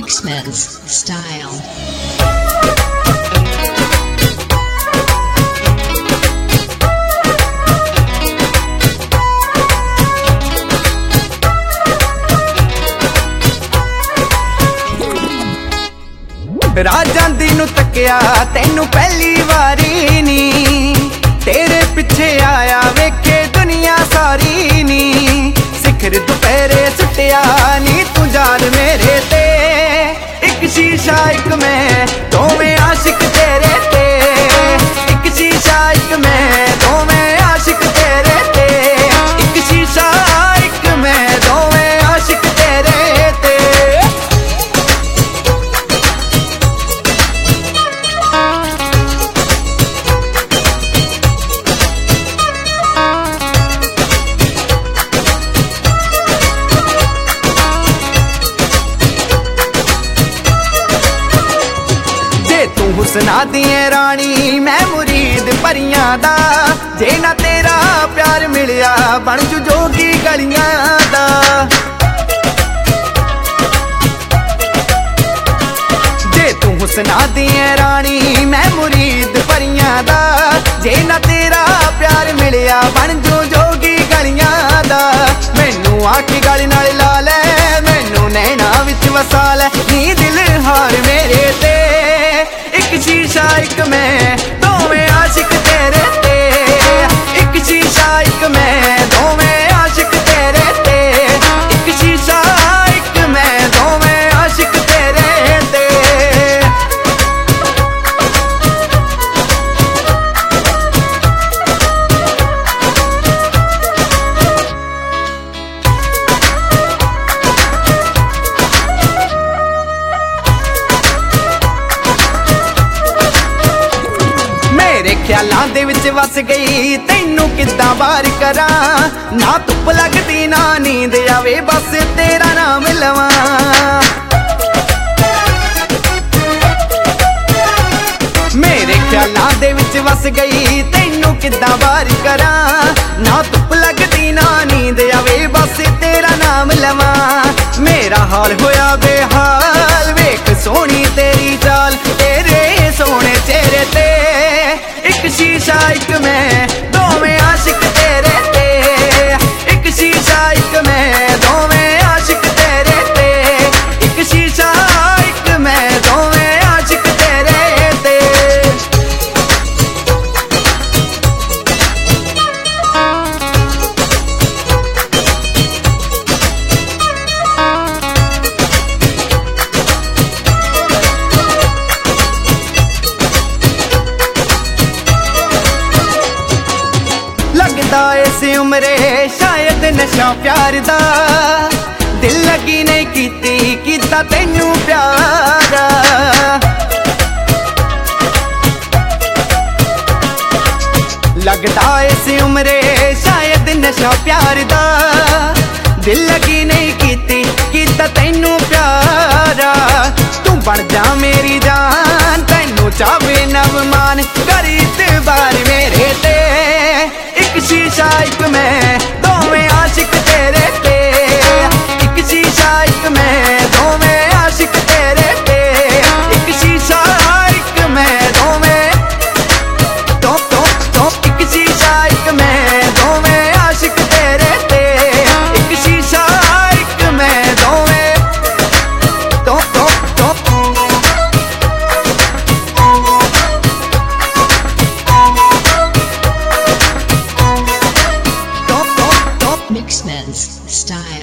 Mixman's style. राजांदी नू तकिया तेनू पहली वारी नी, तेरे पिछे आया वेखे दुनिया सारी नी। सिखर दुपहरे सुटिया नी तू जान मेरे ते, एक शीशा एक मैं दोवें आशिक तेरे ते। एक शीशा एक मैं दोवें आशिक तेरे ते, एक शीशा एक मैं दोवें आशिक तेरे ते। हुस्ना दिए रानी मैं मुरीद परियां दा, जे ना तेरा प्यार मिलिया बन जू जोगी गलियां दा। जे तू हुस्ना दिए रानी मैं मुरीद परियां दा, जे ना तेरा प्यार मिलिया बन जू जोगी गलियां दा। मैनू आखी गल नाल ला लै, मैनू नैना विच वसा लै, नी दिल हार मेरे ते। एक शीशा एक मैं दोवें आशिक तेरे ते, एक शीशा एक मैं दोवें आशिक तेरे ते। एक शीशा एक मैं दोवें आशिक तेरे ते। ख्यालां दे विच वस गई तैनू किद्दां बार करां, ना धुप लगदी ना नींद आवे बस तेरा नाम लवां। मेरे ख्यालां दे विच वस गई तैनू किद्दां बार करां, ना धुप लगदी ना नींद आवे बस तेरा नाम लवां। मेरा हाल होया बेहाल वेख सोहनी तेरी चाल, तेरे सोहने चेहरे ते। एक शीशा एक मैं दोवें आशिक तेरे ते, एक शीशा एक मैं दोवें आशिक तेरे ते। एक शीशा एक मैं दोवें आशिक तेरे ते। लगदा इस उम्रे शायद नशा प्यार दा, दिल लगी नहीं कीता तैनू प्यार। लगदा इस उम्रे शायद नशा प्यार दा, दिल लगी नहीं कीता तैनू प्यार। तू बन जा मेरी जान तैनू चावे नव मान, कर इतबार मेरे ते। एक शीशा एक मैं दोवें आशिक तेरे ते, एक शीशा एक मैं दोवें आशिक तेरे ते। एक शीशा एक मैं दोवें एक शीशा एक मैं दोवें आशिक तेरे ते। एक शीशा एक मैं दोवें Mixman's style.